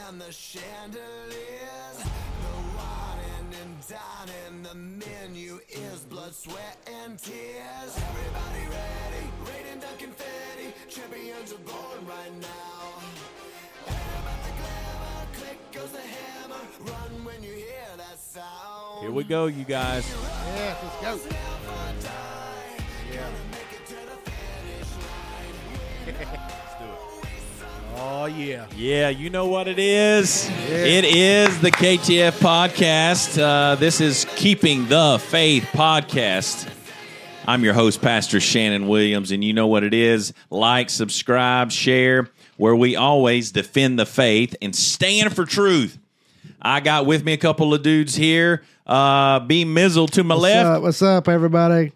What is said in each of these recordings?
and the chandeliers, the wine and dining, the menu is blood, sweat, and tears. Everybody ready, raining down confetti, champions are born right now. And about the glamour, click goes the hammer, run when you hear that sound. Here we go, you guys. Yeah, let's go. Oh, yeah. Yeah, you know what it is. It is the KTF podcast. This is Keeping the Faith podcast. I'm your host, Pastor Shannon Williams, and you know what it is. Like, subscribe, share, where we always defend the faith and stand for truth. I got with me a couple of dudes here. B. Mizzle to my left. What's up, everybody?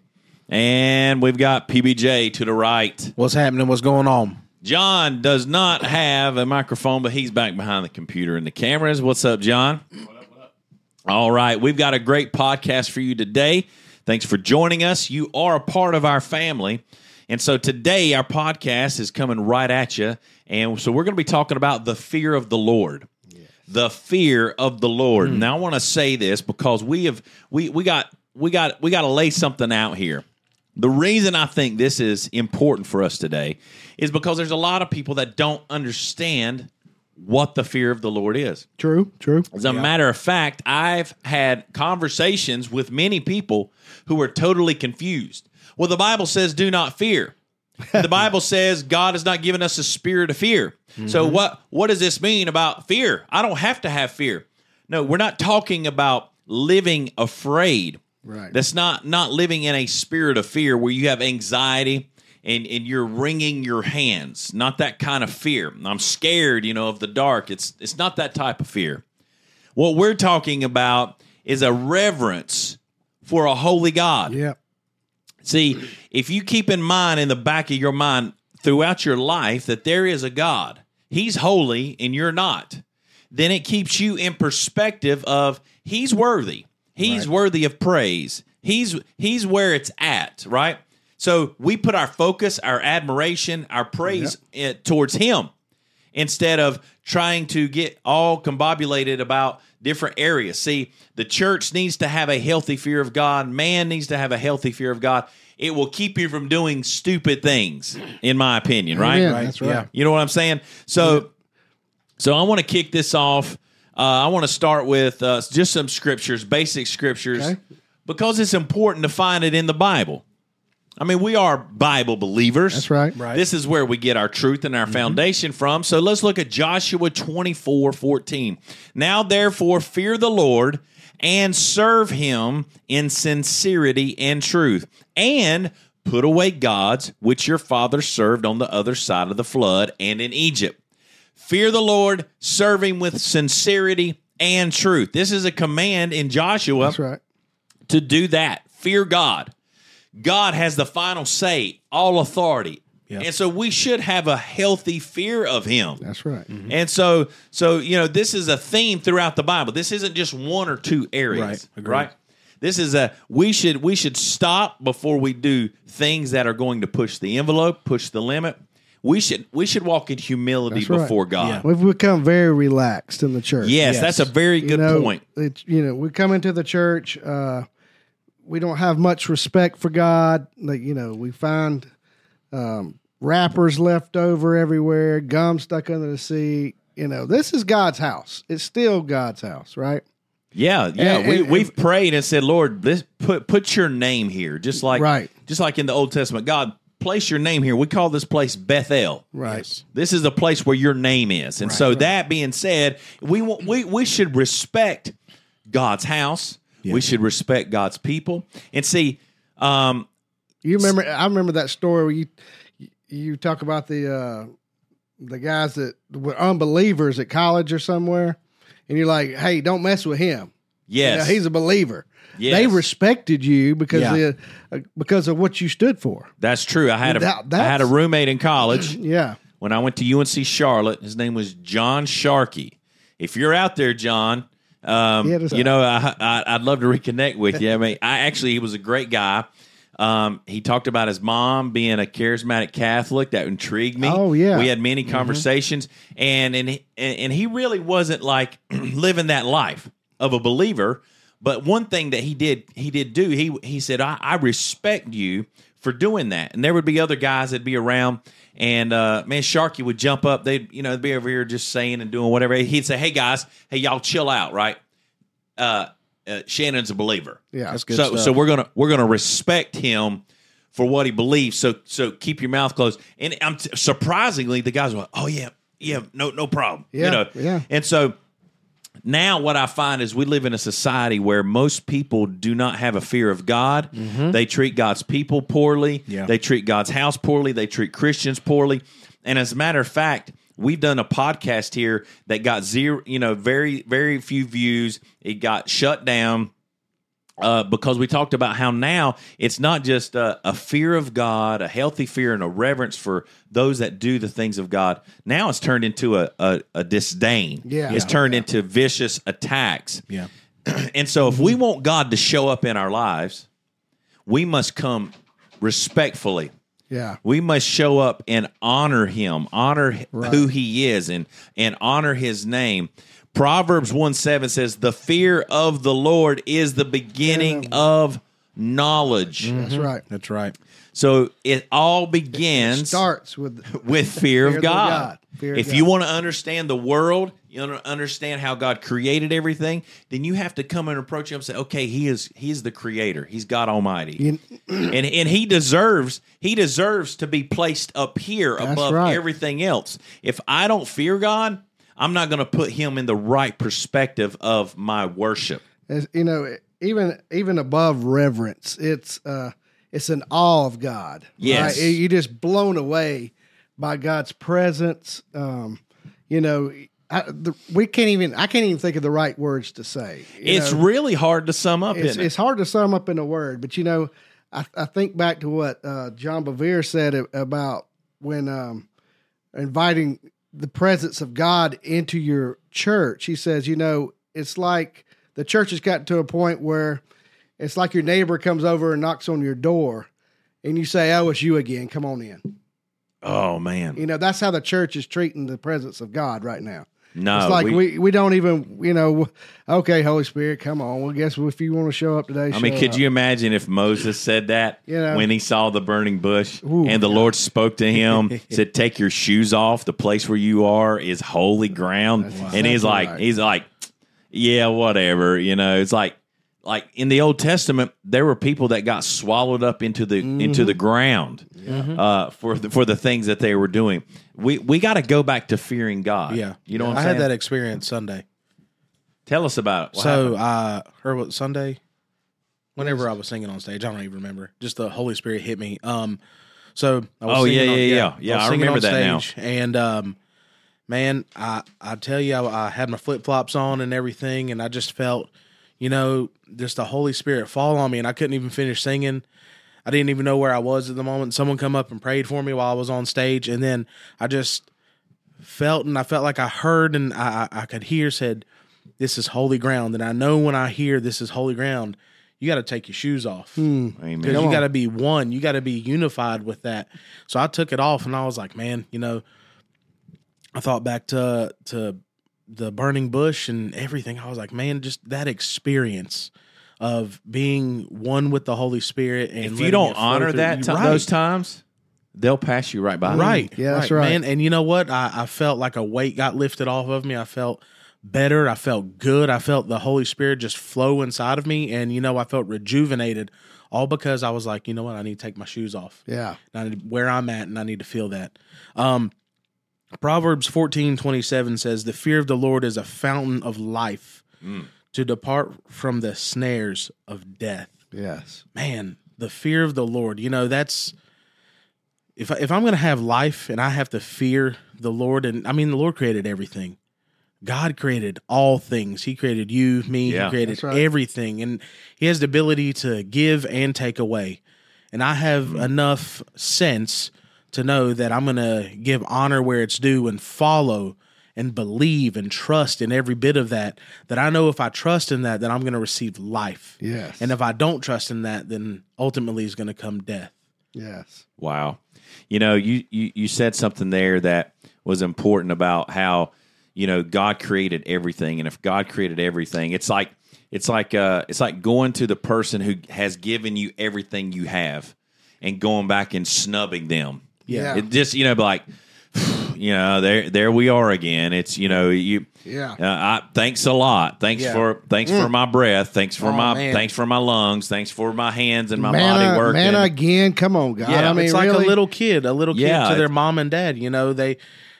And we've got PBJ to the right. What's happening? What's going on? John does not have a microphone, but he's back behind the computer and the cameras. What's up, John? What up? All right. We've got a great podcast for you today. Thanks for joining us. You are a part of our family. And so today our podcast is coming right at you. And so we're going to be talking about the fear of the Lord. Yes. The fear of the Lord. Now I want to say this because we got to lay something out here. The reason I think this is important for us today is because there's a lot of people that don't understand what the fear of the Lord is. True. As a matter of fact, I've had conversations with many people who are totally confused. Well, the Bible says do not fear. The Bible says God has not given us a spirit of fear. Mm-hmm. So what does this mean about fear? I don't have to have fear. No, we're not talking about living afraid. Right. That's not living in a spirit of fear where you have anxiety and you're wringing your hands. Not that kind of fear. I'm scared, of the dark. It's not that type of fear. What we're talking about is a reverence for a holy God. Yeah. See, if you keep in mind in the back of your mind throughout your life that there is a God, He's holy and you're not, then it keeps you in perspective of He's worthy. He's worthy of praise. He's where it's at, right? So we put our focus, our admiration, our praise towards Him instead of trying to get all combobulated about different areas. See, the church needs to have a healthy fear of God. Man needs to have a healthy fear of God. It will keep you from doing stupid things, in my opinion, right? Yeah, that's right. Yeah. You know what I'm saying? So I want to kick this off. I want to start with just some scriptures, basic scriptures, because it's important to find it in the Bible. I mean, we are Bible believers. That's right. This is where we get our truth and our foundation from. So let's look at Joshua 24:14. Now, therefore, fear the Lord and serve Him in sincerity and truth, and put away gods which your fathers served on the other side of the flood and in Egypt. Fear the Lord, serve Him with sincerity and truth. This is a command in Joshua. That's right. To do that. Fear God. God has the final say, all authority. Yeah. And so we should have a healthy fear of Him. That's right. Mm-hmm. And so this is a theme throughout the Bible. This isn't just one or two areas, right? This is we should stop before we do things that are going to push the envelope, push the limit. We should walk in humility before God. Yeah. We've become very relaxed in the church. Yes, that's a very good point. We come into the church, we don't have much respect for God. We find wrappers left over everywhere, gum stuck under the seat. This is God's house. It's still God's house, right? Yeah. We've prayed and said, Lord, put your name here, just like in the Old Testament. God, place your name here. We call this place Bethel. Right. Yes. This is the place where your name is. And that being said, we should respect God's house. Yeah. We should respect God's people. And see, I remember that story where you talk about the guys that were unbelievers at college or somewhere, and you're like, hey, don't mess with him. Yes. He's a believer. Yes. They respected you because of what you stood for. That's true. I had a roommate in college. Yeah. When I went to UNC Charlotte, his name was John Sharkey. If you're out there, John, I'd love to reconnect with you. I mean, he was a great guy. He talked about his mom being a charismatic Catholic. That intrigued me. Oh, yeah. We had many conversations, and he really wasn't like living that life of a believer. But one thing that he did do, he said, I respect you for doing that. And there would be other guys that'd be around, and man, Sharky would jump up. They'd be over here just saying and doing whatever. He'd say, hey guys, hey, y'all chill out, right? Shannon's a believer. Yeah, That's good So stuff. we're gonna respect him for what he believes. So keep your mouth closed. And surprisingly, the guys were like, oh yeah, no problem. Yeah, yeah. And so now what I find is we live in a society where most people do not have a fear of God. They treat God's people poorly. Yeah. They treat God's house poorly. They treat Christians poorly. And as a matter of fact, we've done a podcast here that got zero, very, very few views. It got shut down because we talked about how now it's not just a fear of God, a healthy fear and a reverence for those that do the things of God. Now it's turned into a disdain. Yeah. It's turned into vicious attacks. Yeah. And so if we want God to show up in our lives, we must come respectfully. Yeah. We must show up and honor him, honor who he is, and honor his name. Proverbs 1:7 says, the fear of the Lord is the beginning of knowledge. That's right. That's right. So it all begins Starts with fear of God. Fear of If God. you want to understand the world, you want to understand how God created everything, then you have to come and approach him and say, okay, he is the creator. He's God Almighty. And he deserves to be placed up here above right. everything else. If I don't fear God, I'm not going to put him in the right perspective of my worship. As, even above reverence, it's an awe of God. Yes. right? You're just blown away by God's presence. I can't even think of the right words to say. It's really hard to sum up. It's hard to sum up in a word, but I think back to what John Bevere said about when inviting the presence of God into your church. He says, it's like the church has gotten to a point where it's like your neighbor comes over and knocks on your door, and you say, "Oh, it's you again. Come on in." Oh man, That's how the church is treating the presence of God right now. no, It's like we don't even, okay, Holy Spirit, come on. Well, guess if you want to show up today, could you imagine if Moses said that when he saw the burning bush and the Lord spoke to him, said, take your shoes off. The place where you are is holy ground. And he's like, yeah, whatever. It's like in the Old Testament, there were people that got swallowed up into the ground for the things that they were doing. We got to go back to fearing God. Yeah. What I'm I saying? had that experience Sunday. Tell us about it. What So happened? heard what Sunday? Whenever I was singing on stage, I don't even remember. Just the Holy Spirit hit me. So I was singing yeah. I was I singing remember on that now. stage, and man, I tell you, I had my flip flops on and everything, and I just felt, just the Holy Spirit fall on me, and I couldn't even finish singing. I didn't even know where I was at the moment. Someone come up and prayed for me while I was on stage, and then I just felt, and I felt like I heard, and I could hear said, "This is holy ground." And I know when I hear "this is holy ground," you got to take your shoes off. Amen. Because you got to be one. You got to be unified with that. So I took it off, and I was like, man, I thought back to the burning bush and everything. I was like, man, just that experience of being one with the Holy Spirit. And If you don't honor that those times, they'll pass you right by. Right. Yeah, that's right. Man. And you know what? I felt like a weight got lifted off of me. I felt better. I felt good. I felt the Holy Spirit just flow inside of me. And, I felt rejuvenated, all because I was like, you know what? I need to take my shoes off. Yeah. I need where I'm at, and I need to feel that. Proverbs 14:27 says, the fear of the Lord is a fountain of life to depart from the snares of death. Yes. Man, the fear of the Lord, that's, if I'm going to have life and I have to fear the Lord, and the Lord created everything. God created all things. He created you, me, Yeah, he created that's right. everything. And he has the ability to give and take away. And I have enough sense to know that I'm going to give honor where it's due and follow and believe and trust in every bit of that, that I know if I trust in that, then I'm going to receive life. Yes. And if I don't trust in that, then ultimately is going to come death. Yes. Wow. You know, you said something there that was important about how, you know, God created everything, and if God created everything, it's like going to the person who has given you everything you have and going back and snubbing them. Yeah. It just, you know, like, you know, there we are again. It's, you know, thanks a lot. Thanks for my breath. Thanks for thanks for my lungs. Thanks for my hands and my body working. Man, again, come on, God. Yeah, I mean, It's like really? a little kid to their mom and dad. You know, they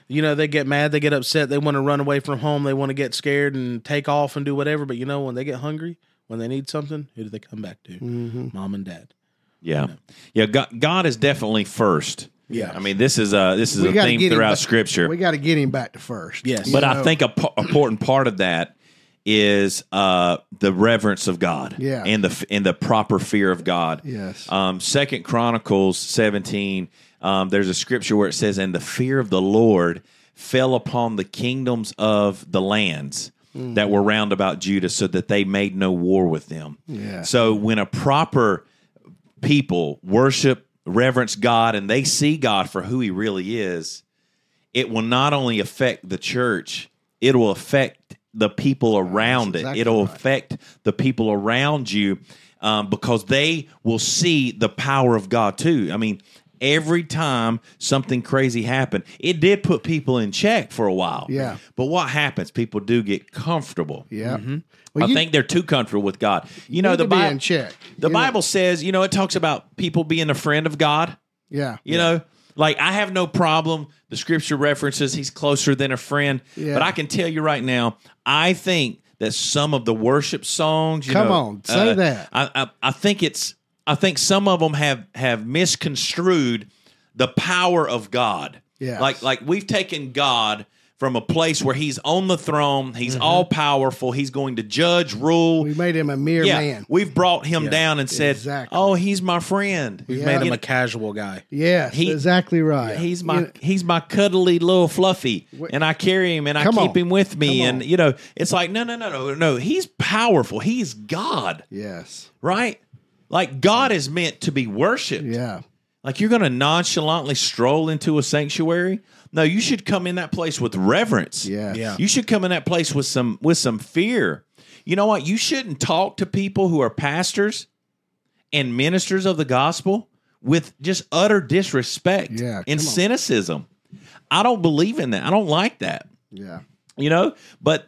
get mad, they get upset, they want to run away from home, they want to get scared and take off and do whatever. But you know, when they get hungry, when they need something, who do they come back to? Mom and dad. Yeah, yeah. God is definitely first. Yeah. I mean, this is a We gotta theme get him throughout back- Scripture. We got to get him back to first. Yes. You But know? I think a important part of that is the reverence of God, Yeah. and the proper fear of God. Yes. 2 Chronicles 17. There's a scripture where it says, "And the fear of the Lord fell upon the kingdoms of the lands that were round about Judah, so that they made no war with them." Yeah. So when a proper people worship, reverence God, and they see God for who He really is, it will not only affect the church, it will affect the people around exactly it. It'll right. affect the people around you, because they will see the power of God too. I mean, every time something crazy happened, it did put people in check for a while. Yeah. But what happens? People do get comfortable. Yeah. I Well, you think they're too comfortable with God. You know, need the to be Bible in check. the You know? Bible says, you know, it talks about people being a friend of God. Yeah. You know, like I have no problem. The scripture references he's closer than a friend. Yeah. But I can tell you right now, I think that some of the worship songs, you Come know, on, say that. I think some of them have misconstrued the power of God. Yes. Like we've taken God from a place where he's on the throne, he's all powerful, he's going to judge, rule. We made him a mere man. We've brought him down and said, Exactly. "Oh, he's my friend." We've Yeah. made him You a know, casual guy. Yes, He- exactly right. He's You know, my cuddly little fluffy, and I carry him and I Come keep on. him with me, Come and on. you know, it's like no. He's powerful. He's God, yes. right? Like God is meant to be worshipped. Yeah. Like you're going to nonchalantly stroll into a sanctuary? No, you should come in that place with reverence. Yes. Yeah. You should come in that place with some fear. You know what? You shouldn't talk to people who are pastors and ministers of the gospel with just utter disrespect Yeah, and come on. cynicism. I don't believe in that. I don't like that. Yeah. You know, but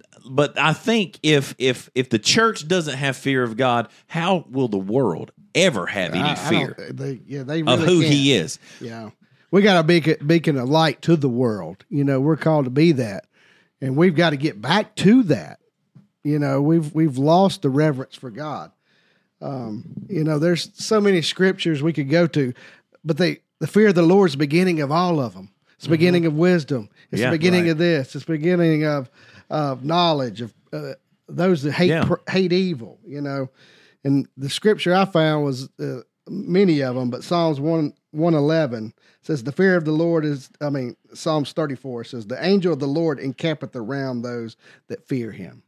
I think if the church doesn't have fear of God, how will the world ever have any fear They really of who can't. He is? Yeah. We got a beacon of light to the world. You know, we're called to be that. And we've got to get back to that. You know, we've lost the reverence for God. You know, there's so many scriptures we could go to, but the fear of the Lord is the beginning of all of them. It's the beginning of wisdom. It's Yeah, the beginning right. of this. It's the beginning of knowledge, of those that hate Yeah. hate evil, you know. And the scripture I found was many of them, but Psalms 111 says, "The fear of the Lord is," Psalms 34 says, "The angel of the Lord encampeth around those that fear him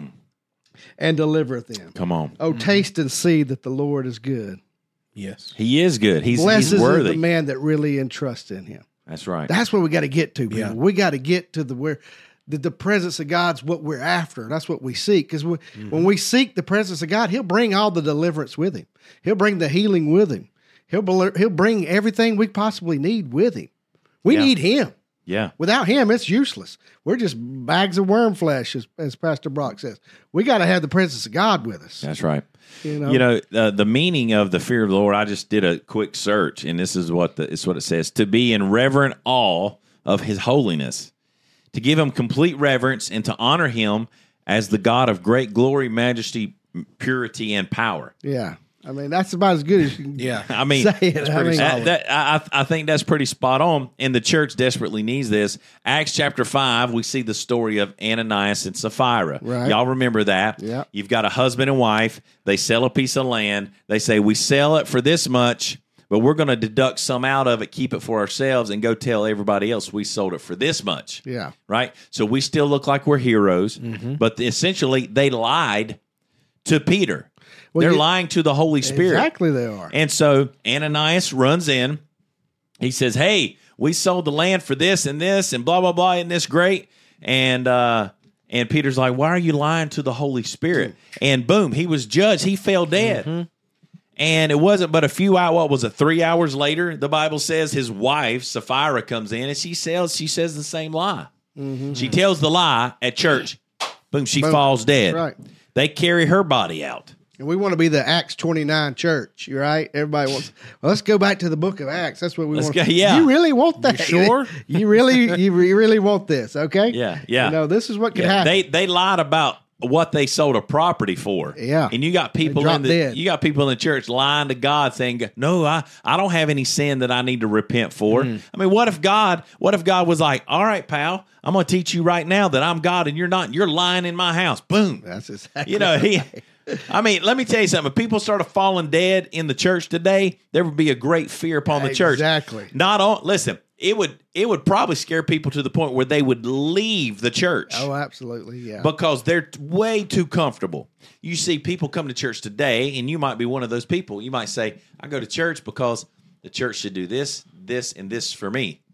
and delivereth them. Come on. Oh, taste and see that the Lord is good. Yes. He is good. He's Blessed is worthy. the man that really entrusts in him." That's right. That's where we got to get to, people. Yeah. We got to get to where the presence of God's what we're after. That's what we seek. Because when we seek the presence of God, He'll bring all the deliverance with Him. He'll bring the healing with Him. He'll bring everything we possibly need with Him. We Yeah. need Him. Yeah. Without Him, it's useless. We're just bags of worm flesh, as Pastor Brock says. We got to have the presence of God with us. That's right. You know? You know, the meaning of the fear of the Lord, I just did a quick search, and this is what it's what it says: to be in reverent awe of His holiness, to give Him complete reverence, and to honor Him as the God of great glory, majesty, purity, and power. Yeah. I mean, that's about as good as you can Yeah. I mean, say it. I mean, I think that's pretty spot on, and the church desperately needs this. Acts chapter 5, we see the story of Ananias and Sapphira. Right. Y'all remember that? Yeah. You've got a husband and wife. They sell a piece of land. They say, we sell it for this much, but we're going to deduct some out of it, keep it for ourselves, and go tell everybody else we sold it for this much. Yeah. Right? So we still look like we're heroes, but essentially they lied to Peter. Well, They're lying to the Holy Spirit. Exactly, they are. And so Ananias runs in. He says, hey, we sold the land for this and blah, blah, blah. Isn't this great? And Peter's like, why are you lying to the Holy Spirit? And boom, he was judged. He fell dead. And it wasn't but a few hours, what was it, 3 hours later, the Bible says his wife, Sapphira, comes in and she says the same lie. She tells the lie at church. Boom, she falls dead. Right. They carry her body out. And we want to be the Acts 29 church, you right? Everybody wants. Well, let's go back to the Book of Acts. That's what we want. Go, yeah. You really want that? You sure? you really want this? Okay. Yeah. You know, this is what could happen. They lied about what they sold a property for. Yeah. And you got people in the church lying to God saying, no, I don't have any sin that I need to repent for. I mean, what if God was like, all right, pal, I'm going to teach you right now that I'm God and you're not, and you're lying in my house. Boom. That's exactly. You know, let me tell you something. If people started falling dead in the church today, there would be a great fear upon the church. Exactly. Listen, it would probably scare people to the point where they would leave the church. Oh, absolutely, yeah. Because they're way too comfortable. You see people come to church today, and you might be one of those people. You might say, I go to church because the church should do this, and this for me.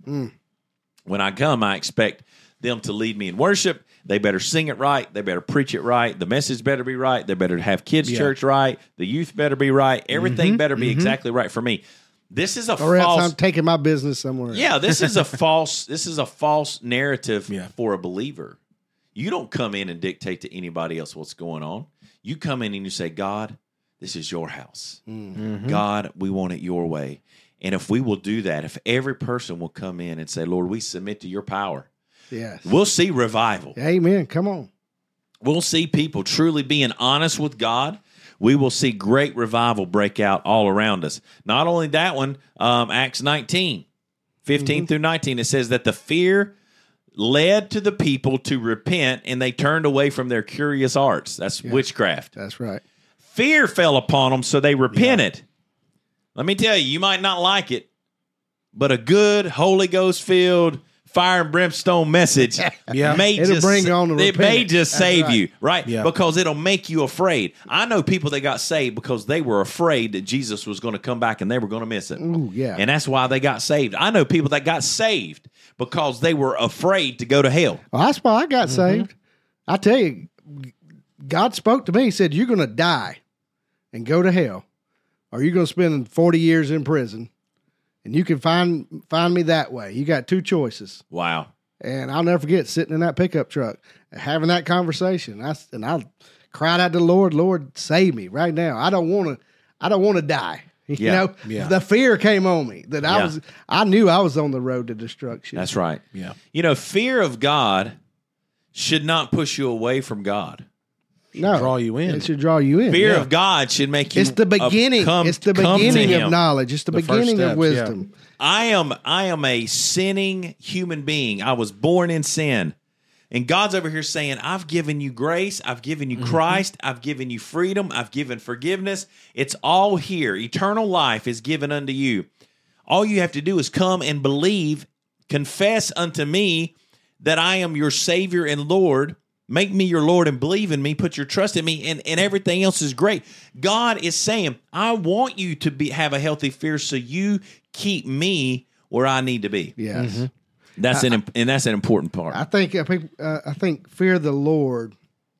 When I come, I expect them to lead me in worship. They better sing it right. They better preach it right. The message better be right. They better have kids' church right. The youth better be right. Everything better be exactly right for me. This is a or else false. I'm taking my business somewhere. Yeah, this is a false. This is a false narrative for a believer. You don't come in and dictate to anybody else what's going on. You come in and you say, God, this is your house. God, we want it your way. And if we will do that, if every person will come in and say, Lord, we submit to your power. Yes. We'll see revival. Amen. Come on. We'll see people truly being honest with God. We will see great revival break out all around us. Not only that one, Acts 19, 15 through 19, it says that the fear led to the people to repent, and they turned away from their curious arts. That's witchcraft. That's right. Fear fell upon them, so they repented. Let me tell you, you might not like it, but a good Holy Ghost-filled fire and brimstone message may just save you, right? Yeah. Because it'll make you afraid. I know people that got saved because they were afraid that Jesus was going to come back and they were going to miss it. Ooh, yeah. And that's why they got saved. I know people that got saved because they were afraid to go to hell. Well, that's why I got saved. I tell you, God spoke to me. He said, you're going to die and go to hell, or you're going to spend 40 years in prison. And you can find me that way. You got two choices. Wow. And I'll never forget sitting in that pickup truck, having that conversation. I cried out to the Lord, Lord, save me right now. I don't want to die. You know, the fear came on me that I knew I was on the road to destruction. That's right. Yeah. You know, fear of God should not push you away from God. No, draw you in. It should draw you in. Fear of God should make you. It's the beginning. It's the beginning of knowledge. It's the beginning steps, of wisdom. I am a sinning human being. I was born in sin. And God's over here saying, I've given you grace. I've given you Christ. I've given you freedom. I've given forgiveness. It's all here. Eternal life is given unto you. All you have to do is come and believe, confess unto me that I am your Savior and Lord. Make me your Lord and believe in me. Put your trust in me, and everything else is great. God is saying, I want you to have a healthy fear so you keep me where I need to be. Yes. That's an important part. I think fear of the Lord,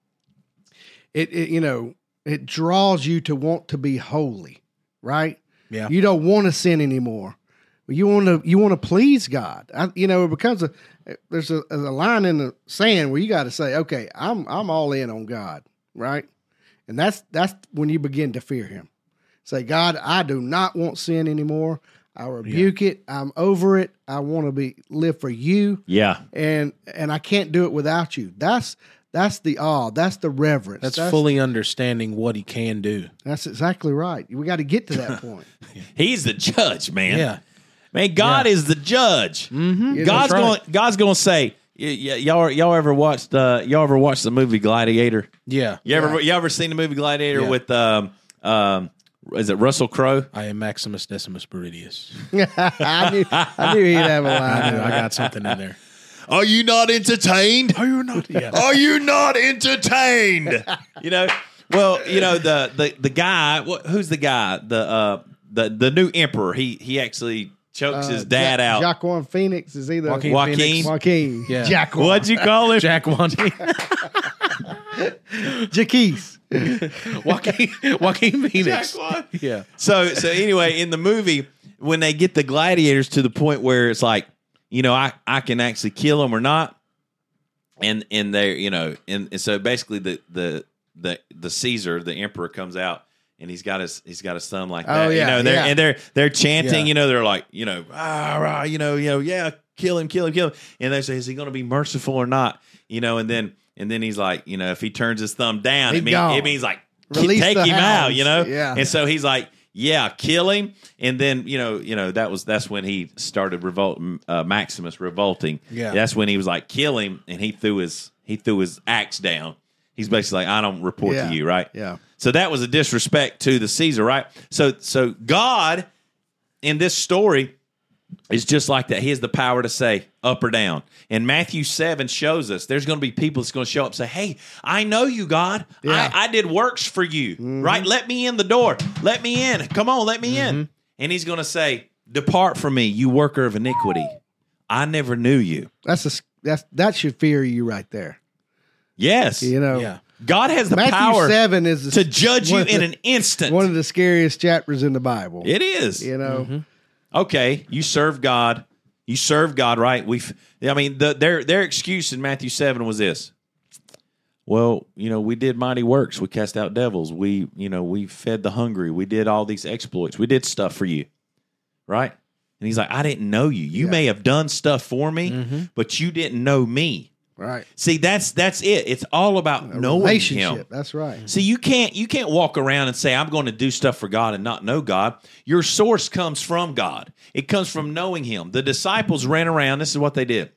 it draws you to want to be holy, right? Yeah. You don't want to sin anymore. You want to please God. It becomes there's a line in the sand where you got to say, okay, I'm all in on God, right? And that's when you begin to fear Him. Say, God, I do not want sin anymore. I rebuke it. I'm over it. I want to live for you. Yeah. And I can't do it without you. That's the awe. That's the reverence. That's fully understanding what He can do. That's exactly right. We got to get to that point. He's the judge, man. Yeah. Man, God is the judge. Yeah, God's going to say, y'all ever watched the movie Gladiator? Yeah. You ever seen the movie Gladiator with is it Russell Crowe? I am Maximus Decimus Meridius. I knew he'd have a line. I got something in there. Are you not entertained? Are you not? Yeah. Are you not entertained? Well, the guy. Who's the guy? The new emperor. He actually chokes his dad out. Joaquin Phoenix, is he the Joaquin? Joaquin. Yeah. Joaquin. What'd you call him? Jack One. Jaquise. Joaquin Phoenix. Yeah. So anyway, in the movie, when they get the gladiators to the point where it's like, I can actually kill them or not, and they're and so basically the Caesar, the emperor, comes out and he's got his thumb like that. Oh, yeah, and they're chanting. Yeah. They're like, yeah, kill him, and they say, is he going to be merciful or not? And then he's like, if he turns his thumb down, He's it gone. means like Release take the him out, hounds. Yeah. And so he's like, yeah, kill him. And then that's when he started Maximus revolting. Yeah. That's when he was like, kill him, and he threw his axe down. He's basically like, I don't report to you, right? Yeah. So that was a disrespect to the Caesar, right? So God in this story is just like that. He has the power to say up or down. And Matthew 7 shows us there's going to be people that's going to show up and say, hey, I know you, God. Yeah. I did works for you, right? Let me in the door. Let me in. Come on, let me in. And he's going to say, depart from me, you worker of iniquity. I never knew you. That should fear you right there. Yes. Yeah. God has the Matthew power 7 is to judge you one of in the- an instant. One of the scariest chapters in the Bible. It is. Okay, you serve God. You serve God, right? Their excuse in Matthew 7 was this. Well, we did mighty works. We cast out devils. We fed the hungry. We did all these exploits. We did stuff for you, right? And he's like, I didn't know you. You may have done stuff for me, but you didn't know me. Right. See, that's it. It's all about knowing Relationship. him. That's right. See, you can't walk around and say, I'm going to do stuff for God and not know God. Your source comes from God. It comes from knowing him. The disciples ran around. This is what they did.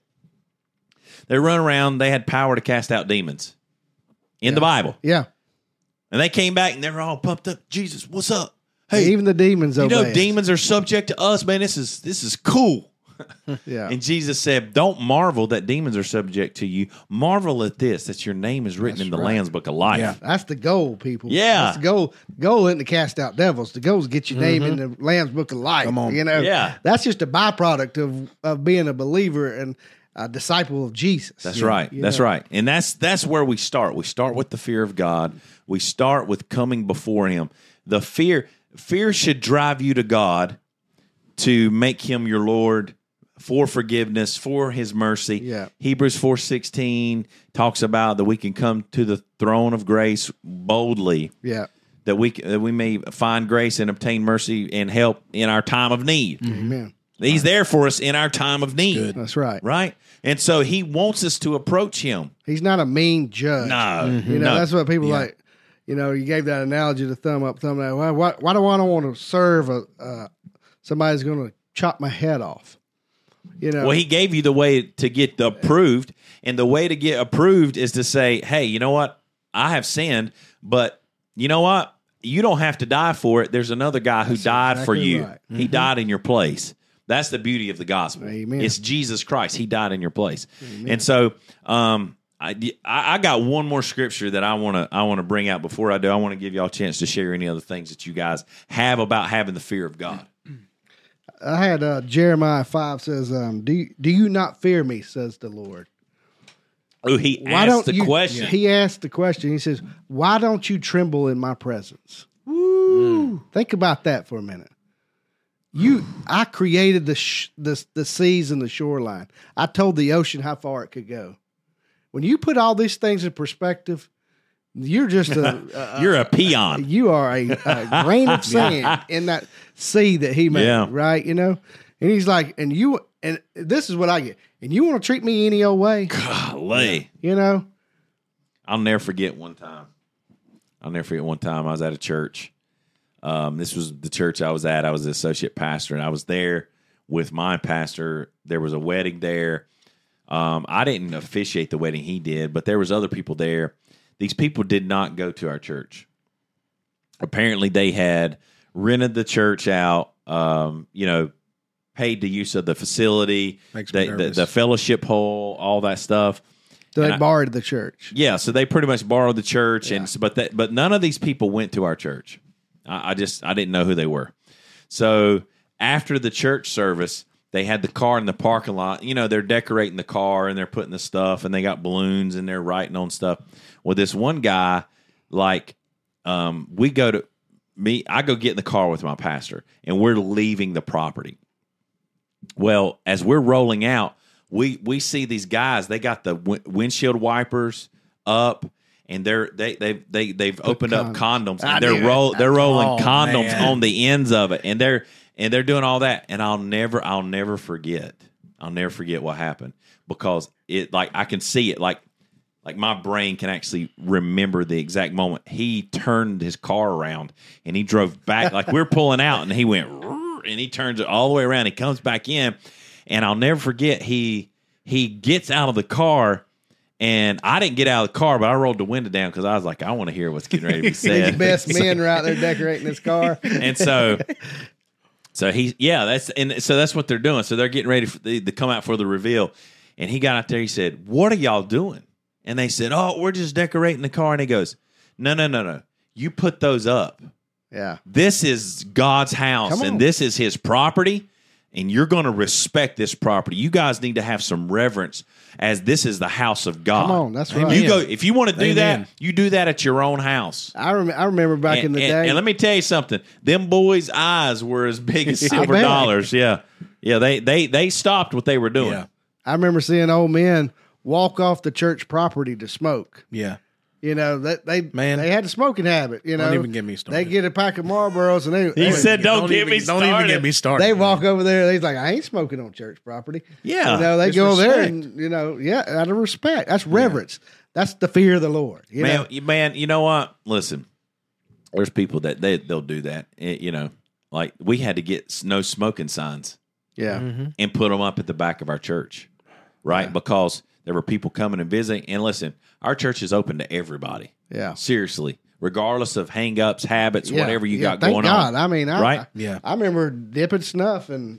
They run around. They had power to cast out demons in the Bible. Yeah. And they came back and they were all pumped up. Jesus, what's up? Hey, Even the demons obey us. demons are subject to us, man. This is cool. Yeah. And Jesus said, don't marvel that demons are subject to you. Marvel at this, that your name is written in the Lamb's Book of Life. Yeah. That's the goal, people. Yeah. That's the goal. Goal isn't to cast out devils. The goal is to get your name in the Lamb's Book of Life. Come on. Yeah. That's just a byproduct of being a believer and a disciple of Jesus. That's right. That's right. And that's where we start. We start with the fear of God. We start with coming before him. The fear should drive you to God to make him your Lord, for forgiveness, for his mercy. Yeah. Hebrews 4:16 talks about that we can come to the throne of grace boldly, Yeah. that we may find grace and obtain mercy and help in our time of need. Amen. He's there for us in our time of need. That's right. Right? And so he wants us to approach him. He's not a mean judge. No. No. That's what people like. You gave that analogy to thumb up, thumb down. Why do I don't want to serve somebody's going to chop my head off? Well, he gave you the way to get approved, and the way to get approved is to say, hey, you know what? I have sinned, but you know what? You don't have to die for it. There's another guy who died for exactly you. right. He died in your place. That's the beauty of the gospel. Amen. It's Jesus Christ. He died in your place. And so I got one more scripture that I want to bring out. Before I do, I want to give y'all a chance to share any other things that you guys have about having the fear of God. I had Jeremiah 5 says, do you not fear me, says the Lord. Oh, he asked the question. He asked the question. He says, why don't you tremble in my presence? Woo! Think about that for a minute. I created the seas and the shoreline. I told the ocean how far it could go. When you put all these things in perspective, you're just you're a peon. You are a grain of sand in that sea that he made, right? And he's like, and this is what I get. And you want to treat me any old way? Golly. I'll never forget one time. I was at a church. This was the church I was at. I was the associate pastor, and I was there with my pastor. There was a wedding there. I didn't officiate the wedding. He did, but there was other people there. These people did not go to our church. Apparently, they had rented the church out, paid the use of the facility, Makes me nervous. the fellowship hall, all that stuff. So they And borrowed the church. Yeah, so they pretty much borrowed the church, but none of these people went to our church. I didn't know who they were. So after the church service, they had the car in the parking lot. They're decorating the car and they're putting the stuff, and they got balloons and they're writing on stuff. Well, this one guy, I go get in the car with my pastor, and we're leaving the property. Well, as we're rolling out, we see these guys. They got the windshield wipers up, and they've opened up condoms, and they're rolling condoms on the ends of it, and they're doing all that. And I'll never forget what happened, because I can see it like my brain can actually remember the exact moment. He turned his car around and he drove back, like we're pulling out, and he went, and he turns it all the way around. He comes back in, and I'll never forget, he gets out of the car, and I didn't get out of the car, but I rolled the window down because I was like, I want to hear what's getting ready to be said. These best men are out there decorating this car. And so that's what they're doing. So they're getting ready to come out for the reveal. And he got out there, he said, "What are y'all doing?" And they said, "Oh, we're just decorating the car." And he goes, No. You put those up. Yeah. This is God's house, and this is his property, and you're going to respect this property. You guys need to have some reverence, as this is the house of God. Come on, that's right. You go, if you want to do that, you do that at your own house. I remember back in the day. And let me tell you something. Them boys' eyes were as big as silver dollars. Yeah. Yeah, they stopped what they were doing. Yeah. I remember seeing old men walk off the church property to smoke. Yeah. They had a smoking habit. Don't even get me started. They get a pack of Marlboros and He said, "Don't get me started." Don't even get me started. They walk over there. They's like, "I ain't smoking on church property." Yeah, they it's go over there respect. and out of respect. That's reverence. That's the fear of the Lord. Man, you know what? Listen, there's people that they'll do that. Like we had to get no smoking signs. Yeah, and put them up at the back of our church, right? Because there were people coming and visiting. And listen, our church is open to everybody. Yeah. Seriously. Regardless of hang-ups, habits, whatever you got thank going God. on. I mean, right? I remember dipping snuff and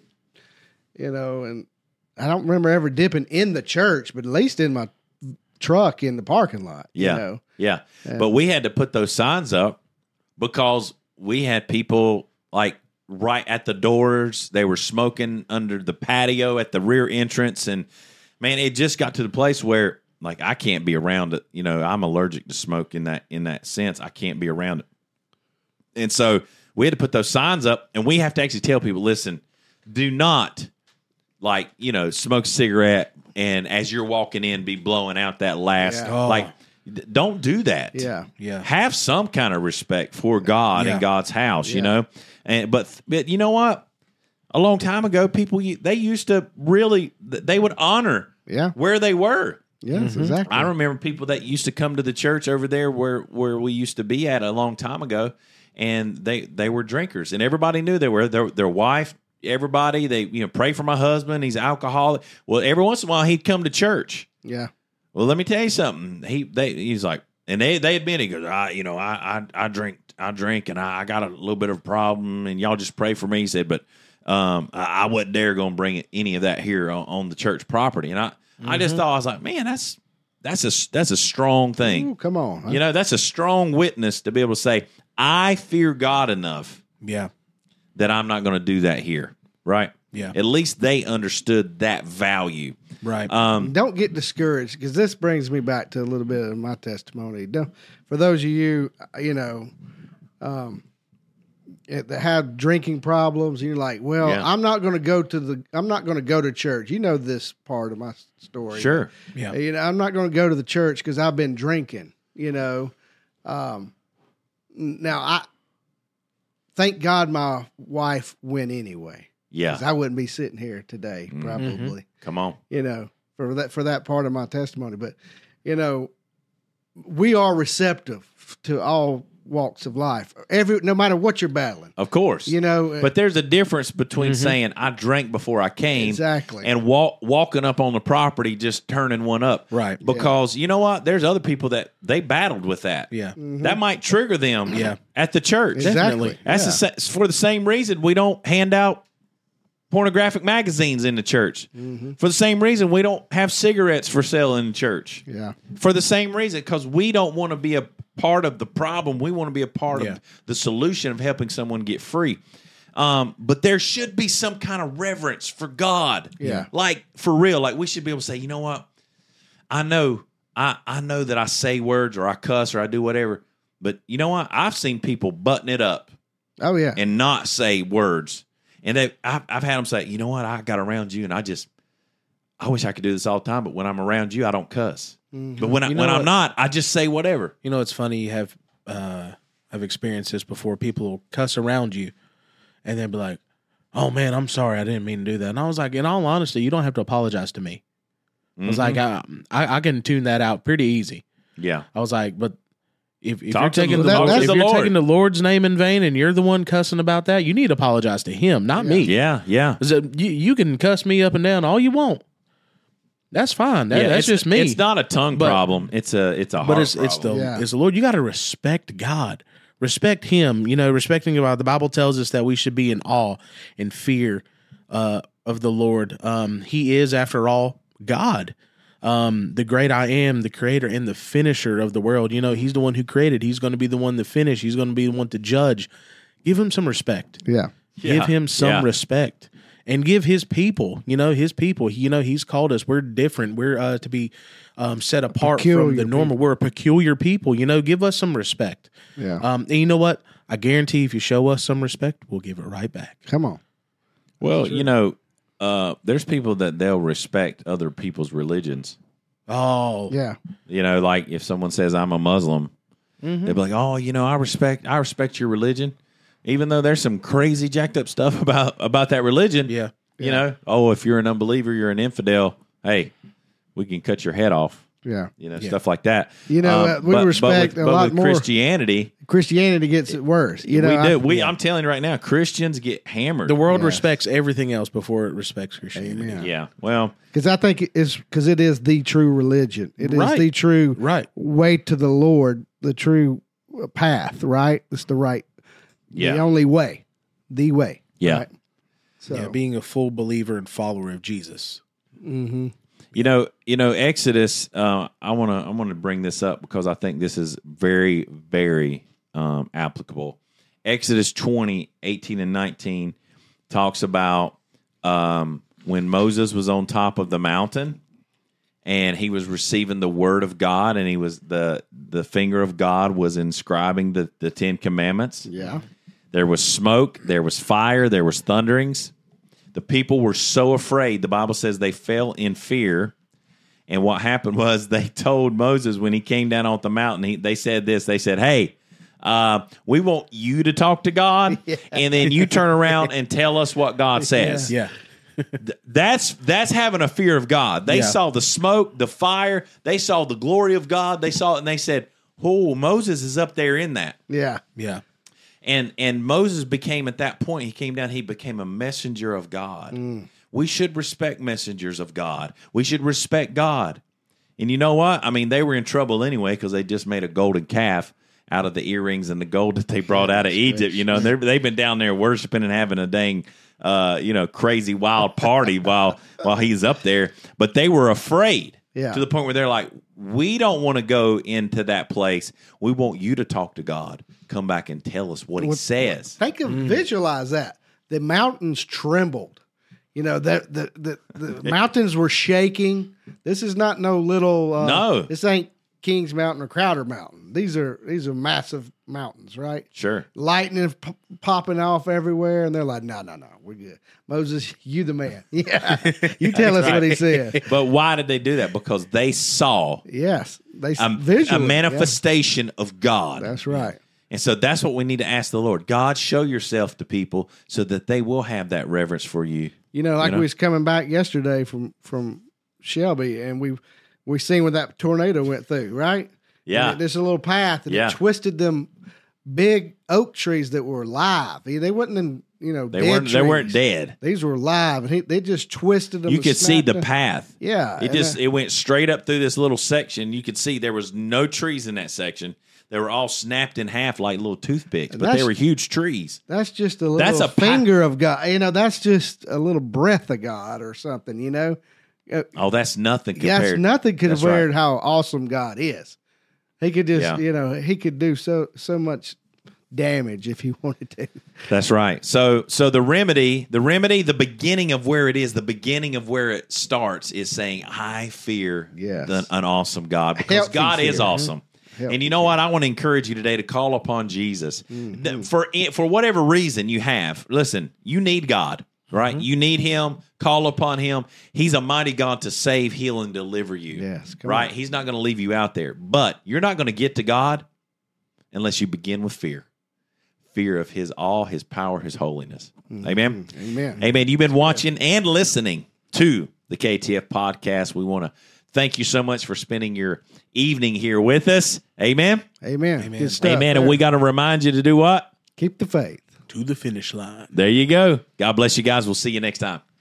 I don't remember ever dipping in the church, but at least in my truck in the parking lot. Yeah. Yeah. But we had to put those signs up because we had people like right at the doors. They were smoking under the patio at the rear entrance. And man, it just got to the place where like I can't be around it. I'm allergic to smoke in that sense. I can't be around it. And so we had to put those signs up, and we have to actually tell people, listen, do not smoke a cigarette and as you're walking in be blowing out that last don't do that. Yeah. Yeah. Have some kind of respect for God and God's house, And but you know what? A long time ago, people they used to they would honor where they were. Yes, exactly. I remember people that used to come to the church over there where we used to be at a long time ago, and they were drinkers, and everybody knew they were. Their wife, everybody, they pray for my husband. He's alcoholic. Well, every once in a while he'd come to church. Yeah. Well, let me tell you something. He's like, and they admit, he goes, I drink, and I got a little bit of a problem, and y'all just pray for me. He said, but I wasn't dare going to bring any of that here on the church property, and I just thought, I was like, man, that's a strong thing. Ooh, come on. That's a strong witness to be able to say, I fear God enough that I'm not going to do that here, right? Yeah. At least they understood that value. Right. Don't get discouraged, because this brings me back to a little bit of my testimony. For those of you, that have drinking problems, and you're like, well, I'm not going to go to church. You know this part of my story. Sure. Yeah. I'm not going to go to the church because I've been drinking. Now I thank God my wife went anyway. Yeah. 'Cause I wouldn't be sitting here today, probably. Come on. For that part of my testimony. But we are receptive to all walks of life. No matter what you're battling. Of course. You know, but there's a difference between saying I drank before I came Exactly. and walking up on the property just turning one up. Right. Because you know what? There's other people that they battled with that. Yeah. That might trigger them at the church. Exactly. That's for the same reason we don't hand out pornographic magazines in the church. For the same reason we don't have cigarettes for sale in the church. Yeah. For the same reason, because we don't want to be a part of the problem. We want to be a part of the solution of helping someone get free. But there should be some kind of reverence for God. Yeah. Like, for real. Like, we should be able to say, you know what? I know that I say words or I cuss or I do whatever. But you know what? I've seen people button it up Oh, yeah. and not say words. And I've had them say, you know what? I got around you and I wish I could do this all the time, but when I'm around you, I don't cuss. But when I'm not, I just say whatever. You know, it's funny. You have I've experienced this before. People will cuss around you, and they'll be like, "Oh man, I'm sorry. I didn't mean to do that." And I was like, in all honesty, you don't have to apologize to me. I was like, I can tune that out pretty easy. Yeah. I was like, but if you're Talk to taking the Lord. if The you're Lord. taking the Lord's name in vain and you're the one cussing about that, you need to apologize to Him, not me. Yeah. Yeah. You can cuss me up and down all you want. That's fine. That's just me. It's not a tongue problem. It's a heart But it's problem. it's the Lord. You got to respect God, respect Him. You know, respecting God. The Bible tells us that we should be in awe and fear of the Lord. He is, after all, God, the great I am, the Creator and the finisher of the world. You know, He's the one who created. He's going to be the one to finish. He's going to be the one to judge. Give Him some respect. Yeah. Give Him some respect. And give His people, He's called us. We're different. We're to be set apart from the normal. We're a peculiar people, give us some respect. Yeah. And you know what? I guarantee if you show us some respect, we'll give it right back. Come on. Well, there's people that they'll respect other people's religions. Oh. Yeah. Like if someone says I'm a Muslim, they'll be like, oh, I respect your religion. Even though there's some crazy jacked up stuff about that religion. Yeah. If you're an unbeliever, you're an infidel, hey, we can cut your head off. Yeah. Stuff like that. We respect a lot more. Christianity gets it worse. we do. I'm telling you right now, Christians get hammered. The world respects everything else before it respects Christianity. Amen. Yeah. Well, because I think it is the true religion. It is the true way to the Lord, the true path. Right. It's the right. Yeah. The only way. The way. Yeah. Right? So being a full believer and follower of Jesus. Mm-hmm. Exodus. I want to bring this up because I think this is very, very applicable. Exodus 20:18 and 19 talks about when Moses was on top of the mountain and he was receiving the word of God, and he was the finger of God was inscribing the 10 commandments. Yeah. There was smoke, there was fire, there was thunderings. The people were so afraid. The Bible says they fell in fear. And what happened was they told Moses when he came down off the mountain, they said this. They said, hey, we want you to talk to God, and then you turn around and tell us what God says. Yeah. That's having a fear of God. They saw the smoke, the fire. They saw the glory of God. They saw it, and they said, oh, Moses is up there in that. Yeah. Yeah. And Moses became, at that point, he came down, he became a messenger of God. We should respect messengers of God. We should respect God. And you know what? I mean, they were in trouble anyway because they just made a golden calf out of the earrings and the gold that they brought out of Egypt. And they've been down there worshiping and having a dang, crazy wild party while he's up there. But they were afraid to the point where they're like, we don't want to go into that place. We want you to talk to God. Come back and tell us what He says. Visualize that. The mountains trembled. The mountains were shaking. This is not no little. No, this ain't Kings Mountain or Crowder Mountain. These are massive mountains, right? Sure. Lightning popping off everywhere, and they're like, no, we're good. Moses, you the man. Yeah, you tell us what He said. But why did they do that? Because they saw visually, a manifestation of God. That's right. And so that's what we need to ask the Lord. God, show yourself to people so that they will have that reverence for you. We was coming back yesterday from Shelby, and we seen where that tornado went through, right? Yeah. And there's a little path, and it twisted them big oak trees that were live. They wasn't in, They weren't dead. These were live, and they just twisted them. You and could see snapped the them. path. Yeah, It went straight up through this little section. You could see there was no trees in that section. They were all snapped in half like little toothpicks, but they were huge trees. That's just a little That's a finger of God. That's just a little breath of God or something. Oh, that's nothing compared. That's nothing That's compared right. to how awesome God is. He could just, he could do so much damage if he wanted to. That's right. So the remedy, the beginning of where it is, the beginning of where it starts is saying, I fear an awesome God, because Healthy God is fear. awesome. Healthy And you know what? I want to encourage you today to call upon Jesus. For whatever reason you have, listen, you need God, right? You need him. Call upon him. He's a mighty God to save, heal, and deliver you. Yes, come right? on. He's not going to leave you out there. But you're not going to get to God unless you begin with fear. Fear of his power, his holiness. Amen? Amen. Amen. You've been watching and listening to the KTF podcast. We want to thank you so much for spending your evening here with us. Amen. Amen. Good stuff Amen. there. And we got to remind you to do what? Keep the faith. To the finish line. There you go. God bless you guys. We'll see you next time.